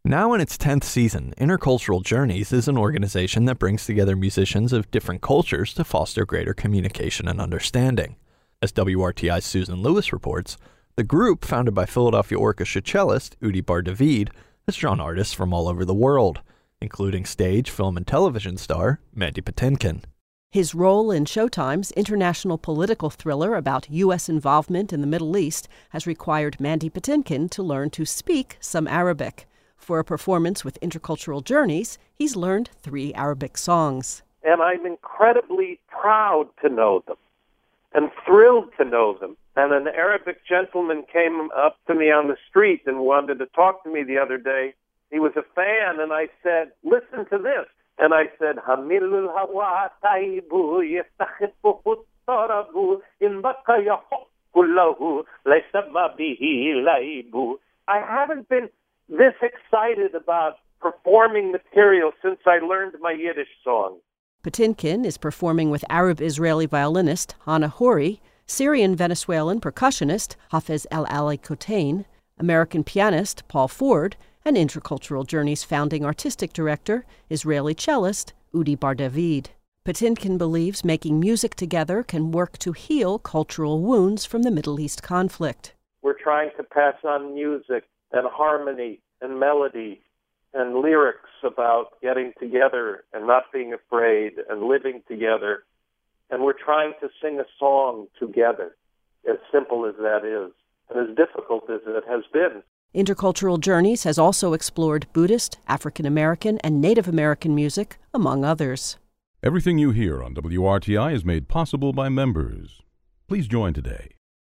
Now in its 10th season, Intercultural Journeys is an organization that brings together musicians of different cultures to foster greater communication and understanding. As WRTI's Susan Lewis reports, the group, founded by Philadelphia Orchestra cellist Udi Bar-David, has drawn artists from all over the world, including stage, film, and television star Mandy Patinkin. His role in Showtime's international political thriller about U.S. involvement in the Middle East has required Mandy Patinkin to learn to speak some Arabic. For a performance with Intercultural Journeys, he's learned 3 Arabic songs. And I'm incredibly proud to know them and thrilled to know them. And an Arabic gentleman came up to me on the street and wanted to talk to me the other day. He was a fan, and I said, listen to this. And I said, Hamilul hawa taibu yastakhiffu tarabu in baka yahkullahu laysama bihi laibu. I haven't been this excited about performing material since I learned my Yiddish song. Patinkin is performing with Arab-Israeli violinist Hannah Hori, Syrian-Venezuelan percussionist Hafez El-Ali Kotain, American pianist Paul Ford, and Intercultural Journeys founding artistic director, Israeli cellist Udi Bar-David. Patinkin believes making music together can work to heal cultural wounds from the Middle East conflict. We're trying to pass on music and harmony and melody and lyrics about getting together and not being afraid and living together. And we're trying to sing a song together, as simple as that is, and as difficult as it has been. Intercultural Journeys has also explored Buddhist, African American, and Native American music, among others. Everything you hear on WRTI is made possible by members. Please join today